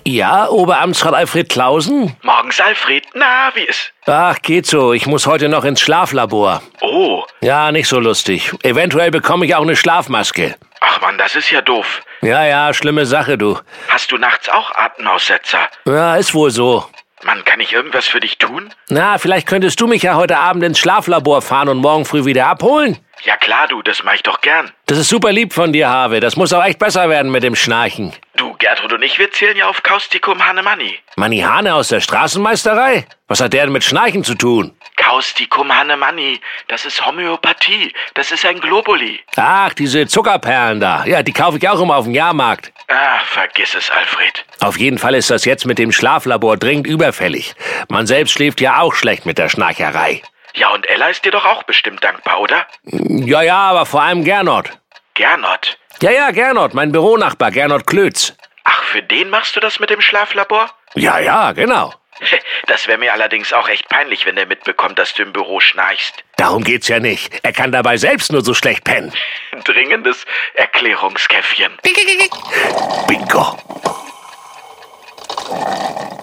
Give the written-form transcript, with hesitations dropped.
Ja, Oberamtsrat Alfred Clausen? Morgens, Alfred. Na, wie ist? Ach, geht so. Ich muss heute noch ins Schlaflabor. Oh. Ja, nicht so lustig. Eventuell bekomme ich auch eine Schlafmaske. Ach Mann, das ist ja doof. Ja, schlimme Sache, du. Hast du nachts auch Atemaussetzer? Ja, ist wohl so. Mann, kann ich irgendwas für dich tun? Na, vielleicht könntest du mich ja heute Abend ins Schlaflabor fahren und morgen früh wieder abholen. Ja klar, du, das mach ich doch gern. Das ist super lieb von dir, Harve. Das muss auch echt besser werden mit dem Schnarchen. Du, Gertrud und ich, wir zählen ja auf Kaustikum Hannemanni. Manni Hane aus der Straßenmeisterei? Was hat der denn mit Schnarchen zu tun? Kaustikum Hannemanni, das ist Homöopathie. Das ist ein Globuli. Ach, diese Zuckerperlen da. Ja, die kaufe ich auch immer auf dem Jahrmarkt. Ach, vergiss es, Alfred. Auf jeden Fall ist das jetzt mit dem Schlaflabor dringend überfällig. Man selbst schläft ja auch schlecht mit der Schnarcherei. Ja, und Ella ist dir doch auch bestimmt dankbar, oder? Ja, aber vor allem Gernot. Gernot? Ja, Gernot, mein Büronachbar, Gernot Klötz. Ach, für den machst du das mit dem Schlaflabor? Ja, genau. Das wäre mir allerdings auch echt peinlich, wenn der mitbekommt, dass du im Büro schnarchst. Darum geht's ja nicht. Er kann dabei selbst nur so schlecht pennen. Dringendes Erklärungskäffchen. Bingo.